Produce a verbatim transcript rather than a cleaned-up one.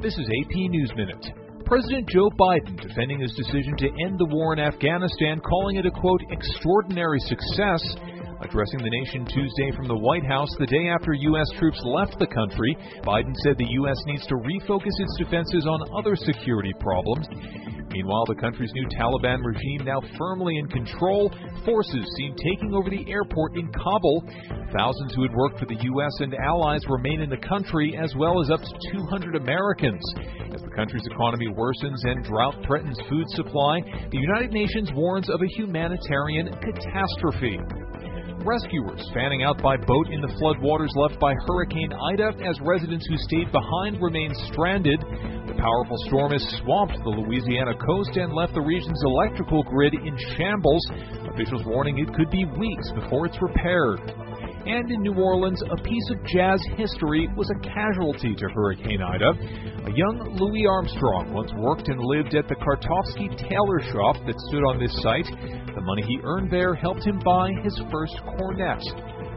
This is A P News Minute. President Joe Biden defending his decision to end the war in Afghanistan, calling it a, quote, extraordinary success. Addressing the nation Tuesday from the White House the day after U S troops left the country, Biden said the U S needs to refocus its defenses on other security problems. Meanwhile, the country's new Taliban regime, now firmly in control, forces seen taking over the airport in Kabul. Thousands who had worked for the U S and allies remain in the country, as well as up to two hundred Americans. As the country's economy worsens and drought threatens food supply, the United Nations warns of a humanitarian catastrophe. Rescuers fanning out by boat in the floodwaters left by Hurricane Ida as residents who stayed behind remain stranded. The powerful storm has swamped the Louisiana coast and left the region's electrical grid in shambles. Officials warning it could be weeks before it's repaired. And in New Orleans, a piece of jazz history was a casualty to Hurricane Ida. A young Louis Armstrong once worked and lived at the Kartovsky Tailor Shop that stood on this site. The money he earned there helped him buy his first cornet.